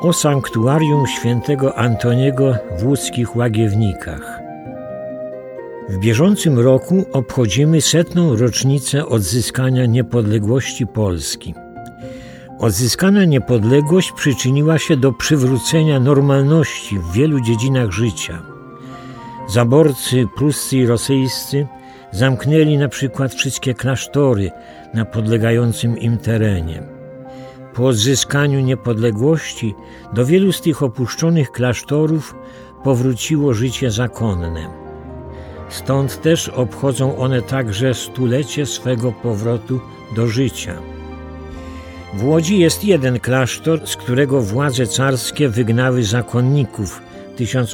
o sanktuarium świętego Antoniego w łódzkich Łagiewnikach. W bieżącym roku obchodzimy 100. rocznicę odzyskania niepodległości Polski. Odzyskana niepodległość przyczyniła się do przywrócenia normalności w wielu dziedzinach życia. Zaborcy pruscy i rosyjscy zamknęli na przykład wszystkie klasztory na podlegającym im terenie. Po odzyskaniu niepodległości do wielu z tych opuszczonych klasztorów powróciło życie zakonne. Stąd też obchodzą one także 100-lecie swego powrotu do życia. W Łodzi jest jeden klasztor, z którego władze carskie wygnały zakonników w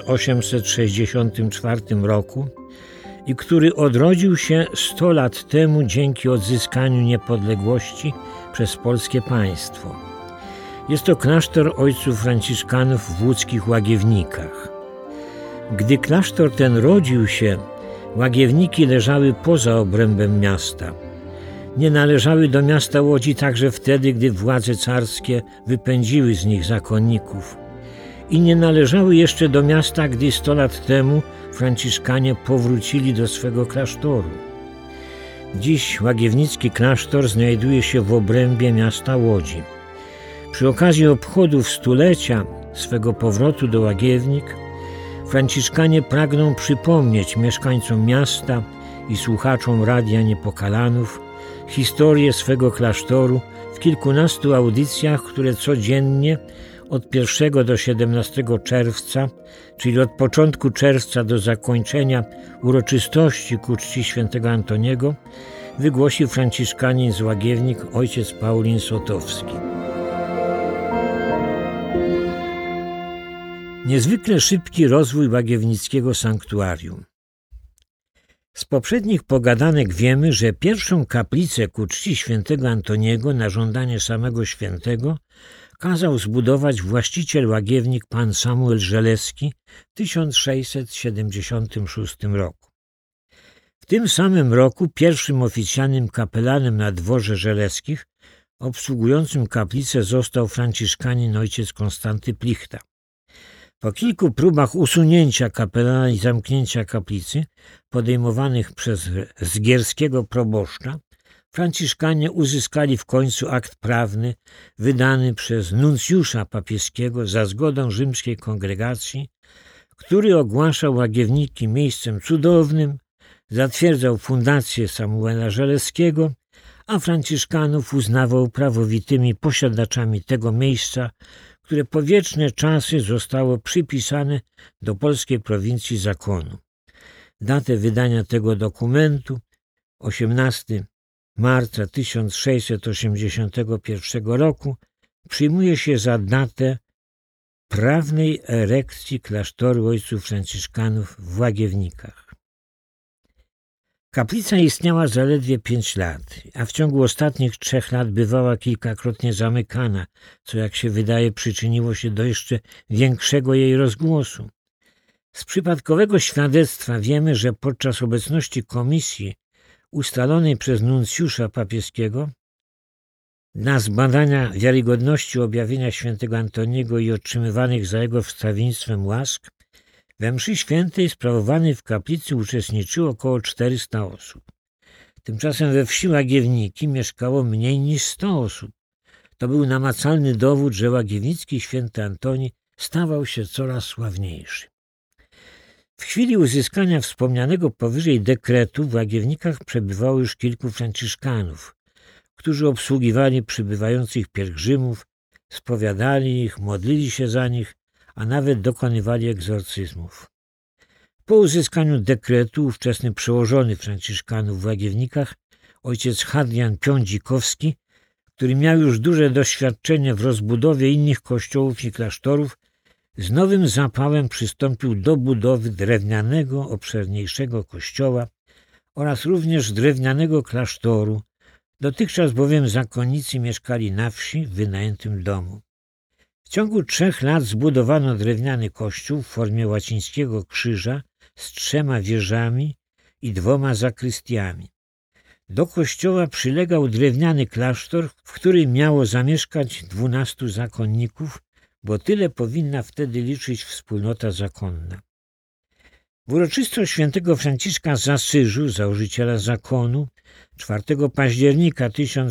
1864 roku i który odrodził się 100 lat temu dzięki odzyskaniu niepodległości przez polskie państwo. Jest to klasztor ojców franciszkanów w łódzkich Łagiewnikach. Gdy klasztor ten rodził się, Łagiewniki leżały poza obrębem miasta. Nie należały do miasta Łodzi także wtedy, gdy władze carskie wypędziły z nich zakonników. I nie należały jeszcze do miasta, gdy 100 lat temu franciszkanie powrócili do swego klasztoru. Dziś łagiewnicki klasztor znajduje się w obrębie miasta Łodzi. Przy okazji obchodów 100-lecia swego powrotu do Łagiewnik franciszkanie pragną przypomnieć mieszkańcom miasta i słuchaczom Radia Niepokalanów historię swego klasztoru w kilkunastu audycjach, które codziennie od 1 do 17 czerwca, czyli od początku czerwca do zakończenia uroczystości ku czci świętego Antoniego, wygłosi franciszkanin z Łagiewnik ojciec Paulin Sotowski. Niezwykle szybki rozwój łagiewnickiego sanktuarium. Z poprzednich pogadanek wiemy, że pierwszą kaplicę ku czci świętego Antoniego na żądanie samego świętego kazał zbudować właściciel Łagiewnik pan Samuel Żelewski w 1676 roku. W tym samym roku pierwszym oficjalnym kapelanem na dworze Żelewskich obsługującym kaplicę został franciszkanin ojciec Konstanty Plichta. Po kilku próbach usunięcia kapelana i zamknięcia kaplicy podejmowanych przez zgierskiego proboszcza, franciszkanie uzyskali w końcu akt prawny wydany przez nuncjusza papieskiego za zgodą rzymskiej kongregacji, który ogłaszał Łagiewniki miejscem cudownym, zatwierdzał fundację Samuela Żelewskiego, a franciszkanów uznawał prawowitymi posiadaczami tego miejsca, które po wieczne czasy zostało przypisane do polskiej prowincji zakonu. Datę wydania tego dokumentu 18 marca 1681 roku przyjmuje się za datę prawnej erekcji klasztoru ojców franciszkanów w Łagiewnikach. Kaplica istniała zaledwie 5 lat, a w ciągu ostatnich 3 lat bywała kilkakrotnie zamykana, co jak się wydaje przyczyniło się do jeszcze większego jej rozgłosu. Z przypadkowego świadectwa wiemy, że podczas obecności komisji ustalonej przez nuncjusza papieskiego na zbadania wiarygodności objawienia świętego Antoniego i otrzymywanych za jego wstawiennictwem łask we mszy świętej sprawowanej w kaplicy uczestniczyło około 400 osób. Tymczasem we wsi Łagiewniki mieszkało mniej niż 100 osób. To był namacalny dowód, że łagiewnicki święty Antoni stawał się coraz sławniejszy. W chwili uzyskania wspomnianego powyżej dekretu w Łagiewnikach przebywało już kilku franciszkanów, którzy obsługiwali przybywających pielgrzymów, spowiadali ich, modlili się za nich, a nawet dokonywali egzorcyzmów. Po uzyskaniu dekretu ówczesny przełożony franciszkanów w Łagiewnikach, ojciec Hadrian Piądzikowski, który miał już duże doświadczenie w rozbudowie innych kościołów i klasztorów, z nowym zapałem przystąpił do budowy drewnianego, obszerniejszego kościoła oraz również drewnianego klasztoru. Dotychczas bowiem zakonnicy mieszkali na wsi w wynajętym domu. W ciągu 3 lat zbudowano drewniany kościół w formie łacińskiego krzyża z 3 wieżami i 2 zakrystiami. Do kościoła przylegał drewniany klasztor, w którym miało zamieszkać 12 zakonników, bo tyle powinna wtedy liczyć wspólnota zakonna. W uroczystość świętego Franciszka z Asyżu, założyciela zakonu, 4 października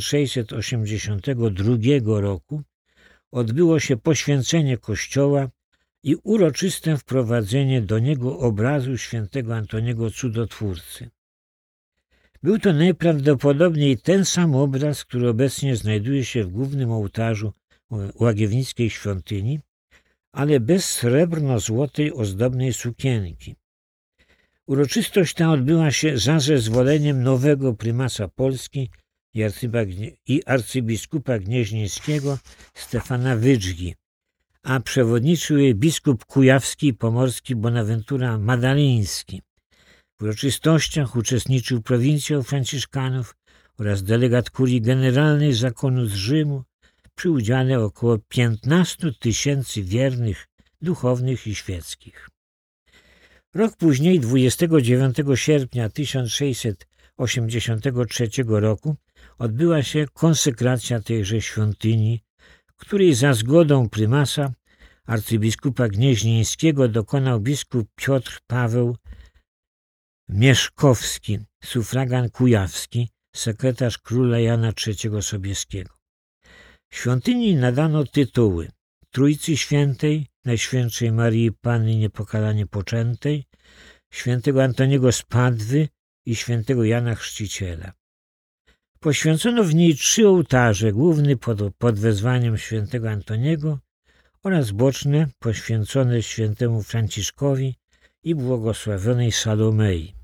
1682 roku odbyło się poświęcenie kościoła i uroczyste wprowadzenie do niego obrazu świętego Antoniego Cudotwórcy. Był to najprawdopodobniej ten sam obraz, który obecnie znajduje się w głównym ołtarzu łagiewnickiej świątyni, ale bez srebrno-złotej ozdobnej sukienki. Uroczystość ta odbyła się za zezwoleniem nowego prymasa Polski i arcybiskupa gnieźnieńskiego Stefana Wydżgi, a przewodniczył jej biskup kujawski i pomorski Bonaventura Madaliński. W uroczystościach uczestniczył prowincjał franciszkanów oraz delegat kurii generalnej zakonu z Rzymu przy udziale około 15 000 wiernych, duchownych i świeckich. Rok później, 29 sierpnia 1683 roku, odbyła się konsekracja tejże świątyni, której za zgodą prymasa, arcybiskupa gnieźnieńskiego, dokonał biskup Piotr Paweł Mieszkowski, sufragan kujawski, sekretarz króla Jana III Sobieskiego. Świątyni nadano tytuły Trójcy Świętej, Najświętszej Marii Panny Niepokalanie Poczętej, świętego Antoniego z Padwy i świętego Jana Chrzciciela. Poświęcono w niej 3 ołtarze, główny pod wezwaniem świętego Antoniego oraz boczne poświęcone świętemu Franciszkowi i błogosławionej Salomei.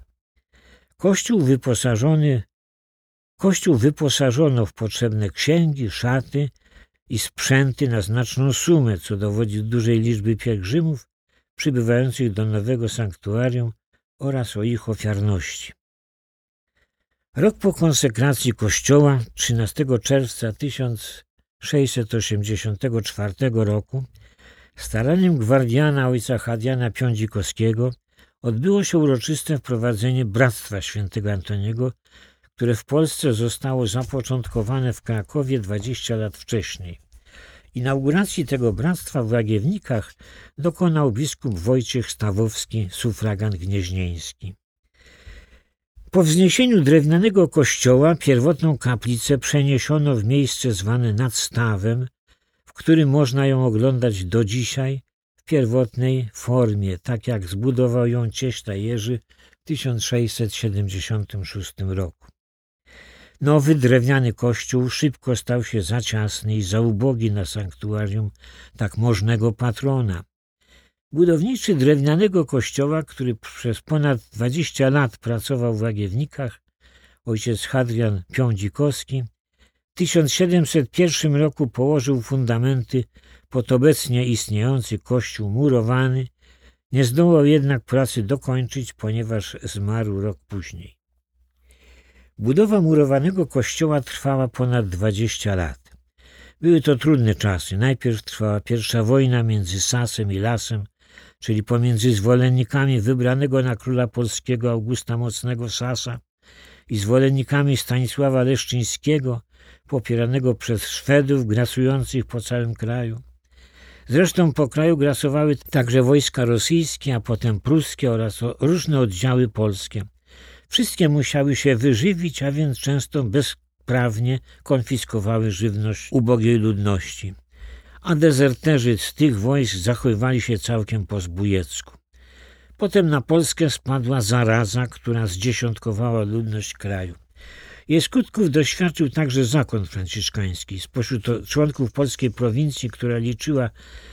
Kościół wyposażono w potrzebne księgi, szaty i sprzęty na znaczną sumę, co dowodzi dużej liczby pielgrzymów przybywających do nowego sanktuarium oraz o ich ofiarności. Rok po konsekracji kościoła, 13 czerwca 1684 roku, staraniem gwardiana ojca Hadriana Piądzikowskiego odbyło się uroczyste wprowadzenie Bractwa Świętego Antoniego, które w Polsce zostało zapoczątkowane w Krakowie 20 lat wcześniej. Inauguracji tego bractwa w Łagiewnikach dokonał biskup Wojciech Stawowski, sufragan gnieźnieński. Po wzniesieniu drewnianego kościoła pierwotną kaplicę przeniesiono w miejsce zwane nadstawem, w którym można ją oglądać do dzisiaj w pierwotnej formie, tak jak zbudował ją cieśla Jerzy w 1676 roku. Nowy drewniany kościół szybko stał się za ciasny i za ubogi na sanktuarium tak możnego patrona. Budowniczy drewnianego kościoła, który przez ponad 20 lat pracował w Łagiewnikach, ojciec Hadrian Piądzikowski, w 1701 roku położył fundamenty pod obecnie istniejący kościół murowany, nie zdołał jednak pracy dokończyć, ponieważ zmarł rok później. Budowa murowanego kościoła trwała ponad 20 lat. Były to trudne czasy. Najpierw trwała pierwsza wojna między Sasem i Lasem, czyli pomiędzy zwolennikami wybranego na króla polskiego Augusta Mocnego Sasa i zwolennikami Stanisława Leszczyńskiego, popieranego przez Szwedów grasujących po całym kraju. Zresztą po kraju grasowały także wojska rosyjskie, a potem pruskie oraz różne oddziały polskie. Wszystkie musiały się wyżywić, a więc często bezprawnie konfiskowały żywność ubogiej ludności. A dezerterzy z tych wojsk zachowywali się całkiem po zbójecku. Potem na Polskę spadła zaraza, która zdziesiątkowała ludność kraju. Jej skutków doświadczył także zakon franciszkański. Spośród członków polskiej prowincji, która liczyła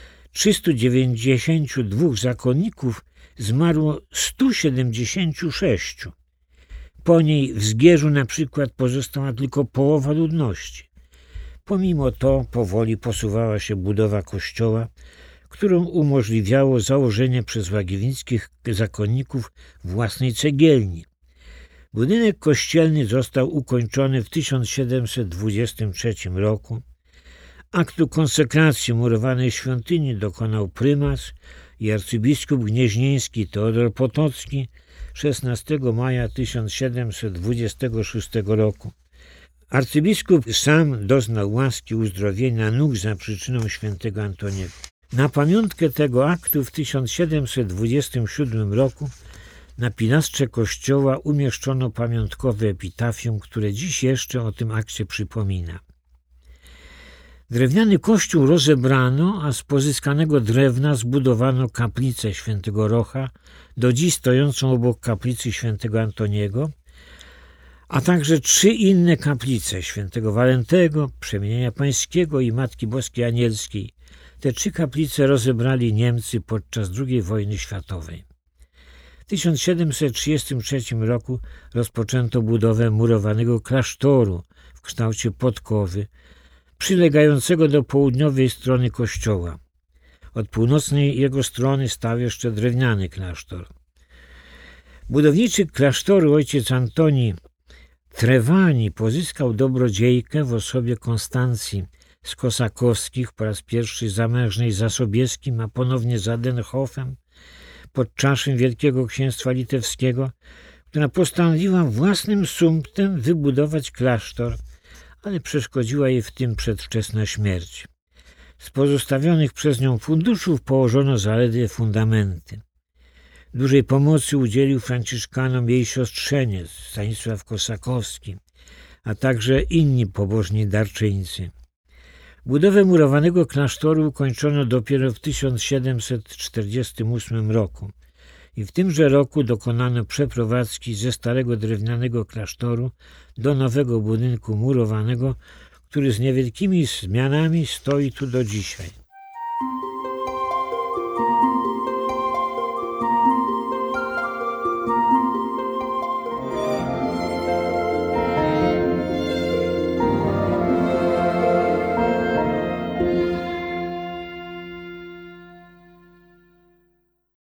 392 zakonników, zmarło 176. Po niej w Zgierzu na przykład pozostała tylko połowa ludności. Pomimo to powoli posuwała się budowa kościoła, którą umożliwiało założenie przez łagiewnickich zakonników własnej cegielni. Budynek kościelny został ukończony w 1723 roku. Aktu konsekracji murowanej świątyni dokonał prymas i arcybiskup gnieźnieński Teodor Potocki 16 maja 1726 roku. Arcybiskup sam doznał łaski uzdrowienia nóg za przyczyną świętego Antoniego. Na pamiątkę tego aktu w 1727 roku na pilastrze kościoła umieszczono pamiątkowe epitafium, które dziś jeszcze o tym akcie przypomina. Drewniany kościół rozebrano, a z pozyskanego drewna zbudowano kaplicę świętego Rocha, do dziś stojącą obok kaplicy świętego Antoniego, a także 3 inne kaplice świętego Walentego, Przemienienia Pańskiego i Matki Boskiej Anielskiej. Te 3 kaplice rozebrali Niemcy podczas II wojny światowej. W 1733 roku rozpoczęto budowę murowanego klasztoru w kształcie podkowy, przylegającego do południowej strony kościoła. Od północnej jego strony stał jeszcze drewniany klasztor. Budowniczy klasztoru ojciec Antoni Trewani pozyskał dobrodziejkę w osobie Konstancji z Kosakowskich, po raz pierwszy zamężnej za Sobieskim, a ponownie za Denhofem, podczaszym Wielkiego Księstwa Litewskiego, która postanowiła własnym sumptem wybudować klasztor, ale przeszkodziła jej w tym przedwczesna śmierć. Z pozostawionych przez nią funduszów położono zaledwie fundamenty. Dużej pomocy udzielił franciszkanom jej siostrzeniec Stanisław Kosakowski, a także inni pobożni darczyńcy. Budowę murowanego klasztoru ukończono dopiero w 1748 roku i w tymże roku dokonano przeprowadzki ze starego drewnianego klasztoru do nowego budynku murowanego, który z niewielkimi zmianami stoi tu do dzisiaj.